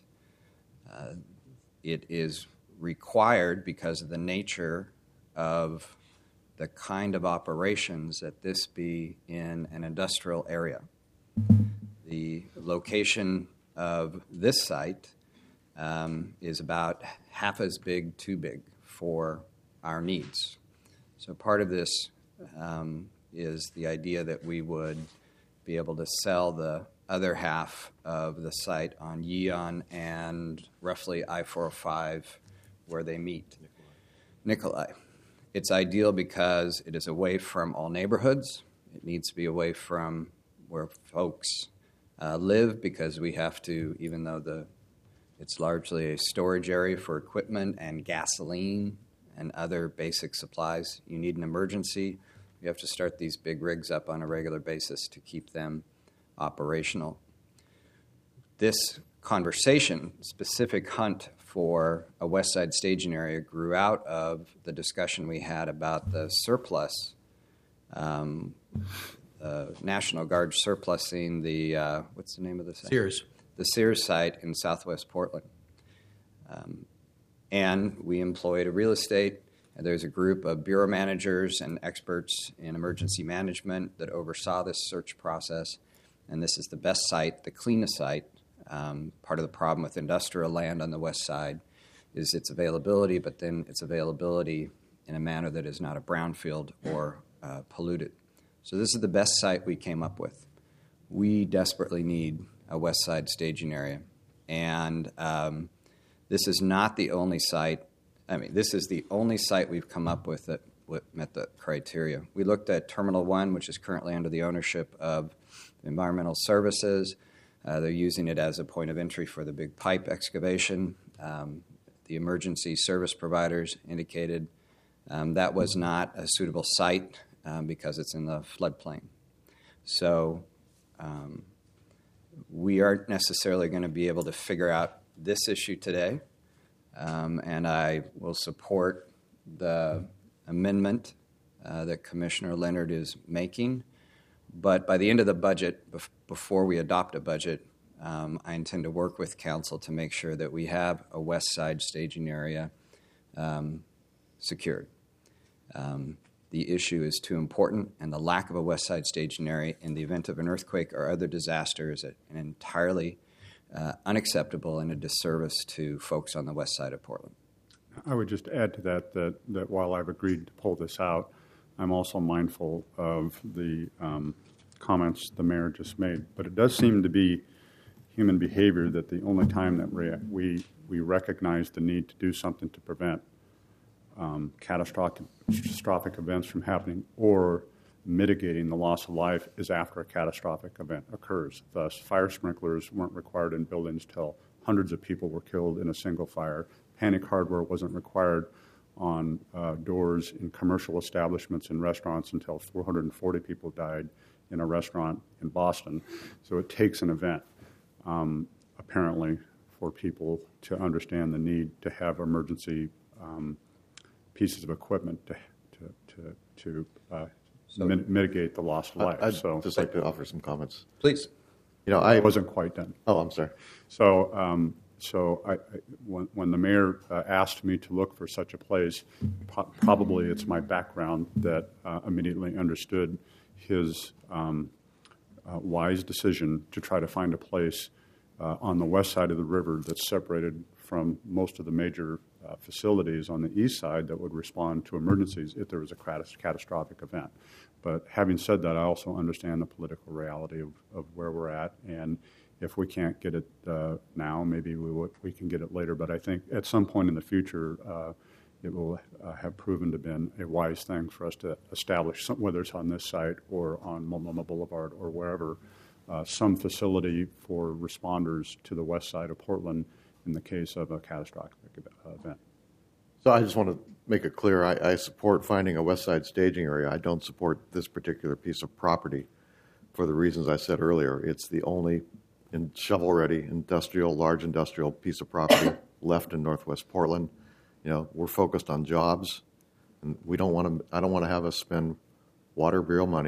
It is required because of the nature of the kind of operations that this be in an industrial area. The location of this site is about half as big, too big for our needs. So part of this is the idea that we would be able to sell the other half of the site on Yeon and roughly I-405 where they meet. Nikolai. It's ideal because it is away from all neighborhoods. It needs to be away from where folks live because we have to, even though it's largely a storage area for equipment and gasoline and other basic supplies, you need an emergency. You have to start these big rigs up on a regular basis to keep them operational. This conversation, specific hunt for a West Side staging area, grew out of the discussion we had about the surplus, National Guard surplusing the, what's the name of the site? Sears. The Sears site in southwest Portland. And we employed a real estate. There's a group of bureau managers and experts in emergency management that oversaw this search process. And this is the best site, the cleanest site. Part of the problem with industrial land on the west side is its availability, but then its availability in a manner that is not a brownfield or polluted. So this is the best site we came up with. We desperately need a west side staging area. And this is not the only site. I mean, this is the only site we've come up with that met the criteria. We looked at Terminal 1, which is currently under the ownership of Environmental Services. They're using it as a point of entry for the big pipe excavation. The emergency service providers indicated that was not a suitable site because it's in the floodplain. So we aren't necessarily going to be able to figure out this issue today, and I will support the amendment that Commissioner Leonard is making. But by the end of the budget, before we adopt a budget, I intend to work with council to make sure that we have a west side staging area secured. The issue is too important, and the lack of a west side staging area in the event of an earthquake or other disaster is entirely unacceptable and a disservice to folks on the west side of Portland. I would just add to that while I've agreed to pull this out, I'm also mindful of the comments the mayor just made. But it does seem to be human behavior that the only time that we recognize the need to do something to prevent catastrophic events from happening or mitigating the loss of life is after a catastrophic event occurs. Thus, fire sprinklers weren't required in buildings till hundreds of people were killed in a single fire. Panic hardware wasn't required on doors in commercial establishments and restaurants until 440 people died in a restaurant in Boston. So it takes an event, apparently, for people to understand the need to have emergency pieces of equipment to mitigate the loss of life. I'd just like to offer some comments. Please. I wasn't quite done. Oh, I'm sorry. So when the mayor asked me to look for such a place, probably it's my background that immediately understood his wise decision to try to find a place on the west side of the river that's separated from most of the major facilities on the east side that would respond to emergencies if there was a catastrophic event. But having said that, I also understand the political reality of where we're at, and if we can't get it now, maybe we can get it later. But I think at some point in the future, it will have proven to have been a wise thing for us to establish, whether it's on this site or on Multnomah Boulevard or wherever, some facility for responders to the west side of Portland in the case of a catastrophic event. So I just want to make it clear, I support finding a west side staging area. I don't support this particular piece of property for the reasons I said earlier. It's the only shovel-ready large industrial piece of property left in Northwest Portland. We're focused on jobs, and I don't want to have us spend water bureau money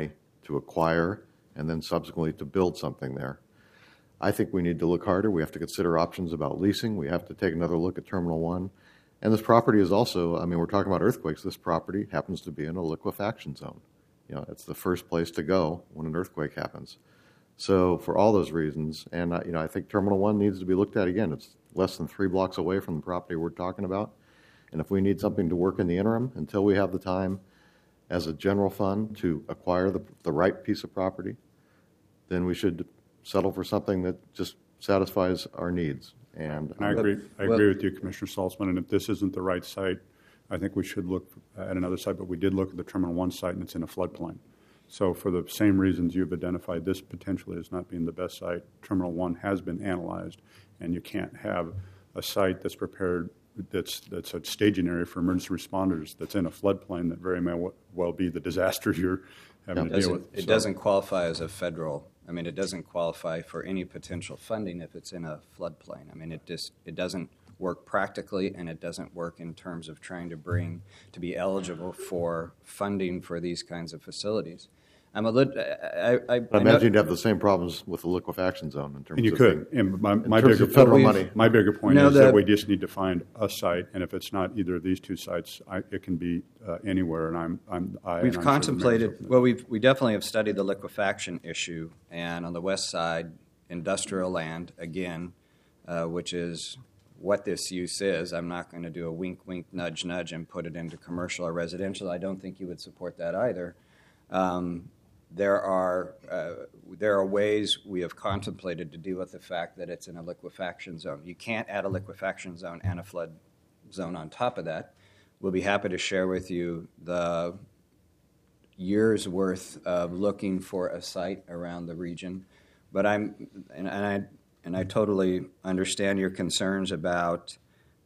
to acquire and then subsequently to build something there. I think we need to look harder. We have to consider options about leasing. We have to take another look at Terminal 1. And this property is also, I mean, we're talking about earthquakes. This property happens to be in a liquefaction zone. You know, it's the first place to go when an earthquake happens. So for all those reasons, and I think Terminal 1 needs to be looked at again. It's less than 3 blocks away from the property we're talking about. And if we need something to work in the interim until we have the time as a general fund to acquire the right piece of property, then we should settle for something that just satisfies our needs. And I agree. I agree with you, Commissioner Saltzman. And if this isn't the right site, I think we should look at another site. But we did look at the Terminal 1 site, and it's in a floodplain. So for the same reasons you've identified, this potentially as not being the best site. Terminal 1 has been analyzed, and you can't have a site that's prepared that's a staging area for emergency responders that's in a floodplain that very may well be the disaster you're having to deal with. It doesn't qualify as a federal. I mean, it doesn't qualify for any potential funding if it's in a floodplain. I mean, it doesn't work practically, and it doesn't work in terms of trying to be eligible for funding for these kinds of facilities. I imagine you'd have the same problems with the liquefaction zone in terms and you of could. And my terms of federal money. My bigger point is that we just need to find a site, and if it's not either of these two sites, it can be anywhere. And we've contemplated. Well, we definitely have studied the liquefaction issue, and on the west side, industrial land again, which is what this use is. I'm not going to do a wink, wink, nudge, nudge, and put it into commercial or residential. I don't think you would support that either. There are ways we have contemplated to deal with the fact that it's in a liquefaction zone. You can't add a liquefaction zone and a flood zone on top of that. We'll be happy to share with you the years' worth of looking for a site around the region. But I totally understand your concerns about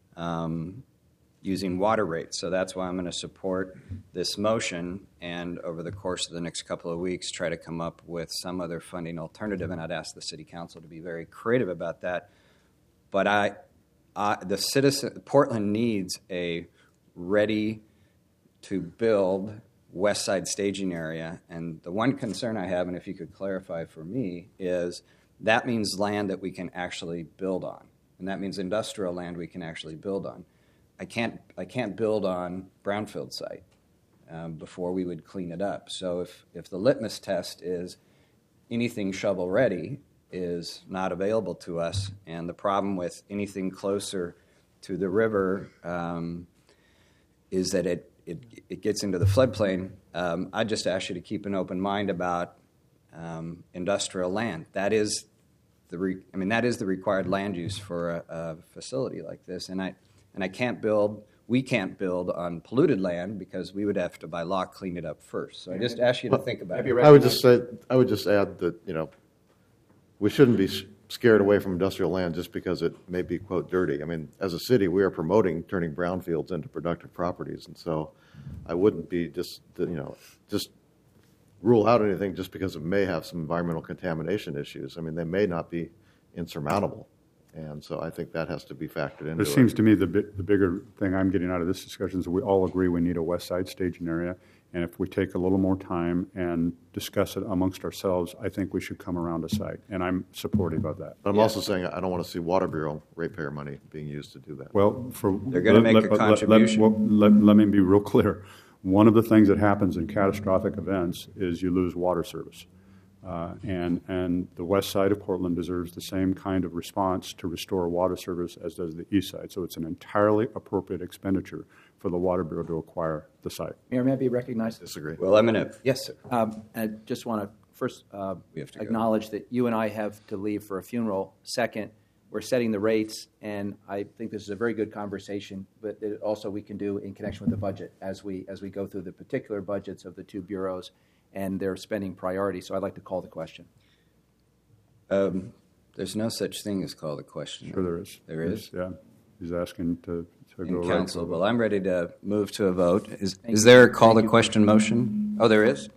using water rates. So that's why I'm going to support this motion, and over the course of the next couple of weeks try to come up with some other funding alternative. And I'd ask the City Council to be very creative about that. But Portland needs a ready-to-build west side staging area. And the one concern I have, and if you could clarify for me, is that means land that we can actually build on. And that means industrial land we can actually build on. I can't build on brownfield site before we would clean it up. So if the litmus test is anything shovel ready is not available to us, and the problem with anything closer to the river is that it gets into the floodplain, I just ask you to keep an open mind about industrial land. That is the required land use for a facility like this, and we can't build on polluted land because we would have to, by law, clean it up first. So I just ask you to think about it. I would just add that, we shouldn't be scared away from industrial land just because it may be, quote, dirty. I mean, as a city, we are promoting turning brownfields into productive properties. And so I wouldn't be just rule out anything just because it may have some environmental contamination issues. I mean, they may not be insurmountable. And so I think that has to be factored into it. It seems to me the bigger thing I'm getting out of this discussion is that we all agree we need a west side staging area. And if we take a little more time and discuss it amongst ourselves, I think we should come around a site. And I'm supportive of that. But I'm also saying I don't want to see Water Bureau ratepayer money being used to do that. Well, they're going to make a contribution. Let me be real clear. One of the things that happens in catastrophic events is you lose water service. And the west side of Portland deserves the same kind of response to restore water service as does the east side. So it's an entirely appropriate expenditure for the Water Bureau to acquire the site. Mayor, may I be recognized? Disagree. Well, I'm going to. Yes, sir. I just want to first acknowledge that you and I have to leave for a funeral. Second, we're setting the rates, and I think this is a very good conversation, but it also we can do in connection with the budget as we go through the particular budgets of the two bureaus and their spending priorities. So I'd like to call the question. There's no such thing as call the question. Sure there is. There is? Yeah. He's asking to go in right council. to Well, I'm ready to move to a vote. Is there a call the question motion? Oh, there is?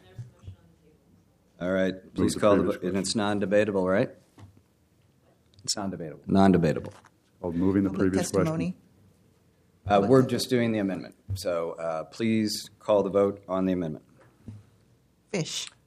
All right. Please call the vote. And it's non-debatable, right? It's non-debatable. Non-debatable. called moving the Public previous testimony. question. We're just doing the amendment. So please call the vote on the amendment. Fish.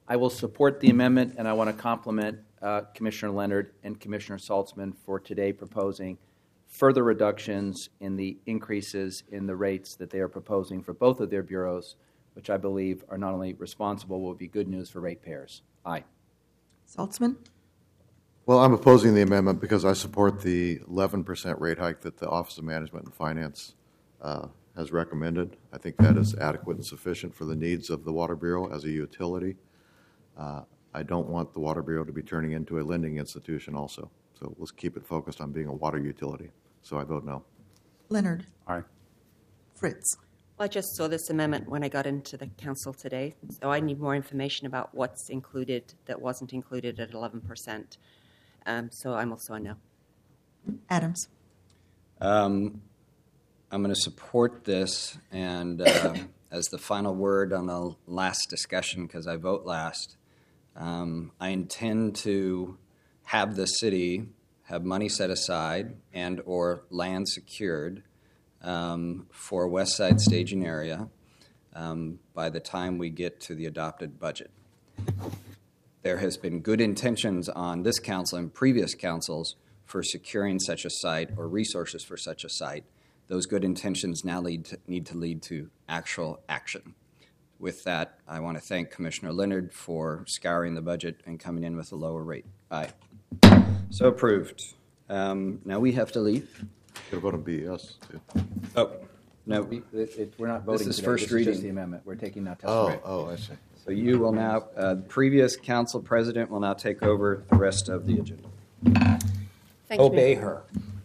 I will support the amendment, and I want to compliment Commissioner Leonard and Commissioner Saltzman for today proposing further reductions in the increases in the rates that they are proposing for both of their bureaus, which I believe are not only responsible, will be good news for ratepayers. Aye. Saltzman? Well, I'm opposing the amendment because I support the 11% rate hike that the Office of Management and Finance has recommended. I think that is adequate and sufficient for the needs of the Water Bureau as a utility. I don't want the Water Bureau to be turning into a lending institution also. So let's keep it focused on being a water utility. So I vote no. Leonard? Aye. Fritz? Well, I just saw this amendment when I got into the council today, so I need more information about what's included that wasn't included at 11%. So I'm also a no. Adams? I'm going to support this, and as the final word on the last discussion, because I vote last, I intend to have the city have money set aside and or land secured for West Side staging area by the time we get to the adopted budget. There has been good intentions on this council and previous councils for securing such a site or resources for such a site. Those good intentions now need to lead to actual action. With that, I want to thank Commissioner Leonard for scouring the budget and coming in with a lower rate. Aye. So approved. Now we have to leave. Going to vote on BES, too. Oh, no. We're not voting This is today. first This reading. is just the amendment. We're taking now testimony. Oh, I see. So you will now, previous council president will now take over the rest of the agenda. Thank you. Obey her.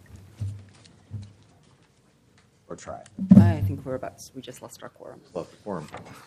Or try. I think we just lost our quorum. Love the quorum.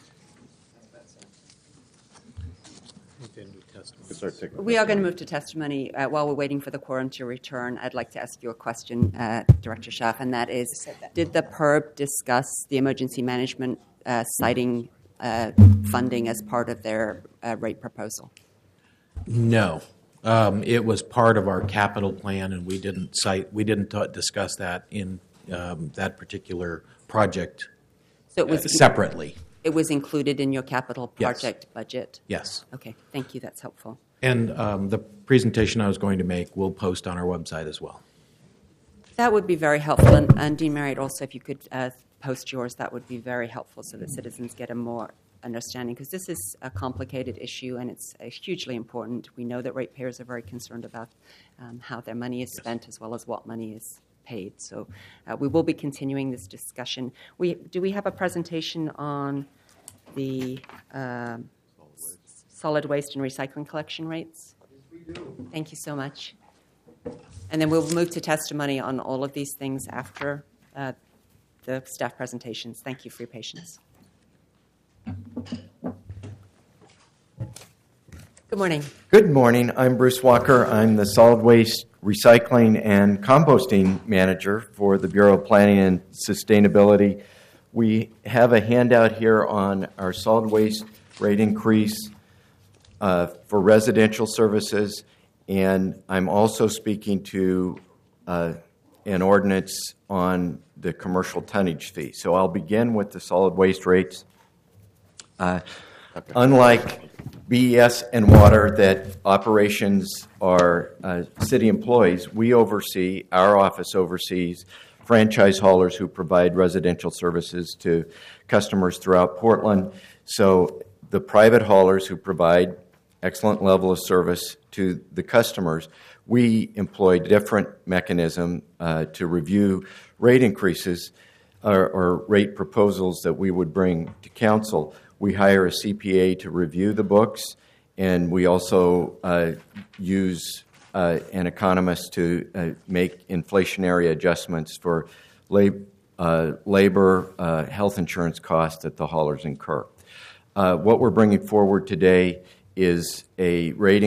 We are going to move to testimony. While we're waiting for the quorum to return, I'd like to ask you a question, Director Schaaf, and that is, did the PERB discuss the emergency management citing funding as part of their rate proposal? No. It was part of our capital plan, and we didn't discuss that in that particular project So it was separately. It was included in your capital Yes. project budget? Yes. Okay, thank you. That's helpful. And the presentation I was going to make will post on our website as well. That would be very helpful. And Dean Marriott, also, if you could post yours, that would be very helpful so that citizens get a more understanding, because this is a complicated issue and it's hugely important. We know that ratepayers are very concerned about how their money is spent as well as what money is paid. So we will be continuing this discussion. Do we have a presentation on the solid waste and recycling collection rates? Yes, we do. Thank you so much. And then we'll move to testimony on all of these things after the staff presentations. Thank you for your patience. Good morning. Good morning. I'm Bruce Walker. I'm the Solid Waste Recycling and Composting Manager for the Bureau of Planning and Sustainability. We have a handout here on our solid waste rate increase for residential services, and I'm also speaking to an ordinance on the commercial tonnage fee. So I'll begin with the solid waste rates. Unlike BES and water, that operations are city employees, our office oversees franchise haulers who provide residential services to customers throughout Portland. So the private haulers who provide excellent level of service to the customers, we employ different mechanism to review rate increases or rate proposals that we would bring to council. We hire a CPA to review the books, and we also use an economist to make inflationary adjustments for labor, health insurance costs that the haulers incur. What we're bringing forward today is a rate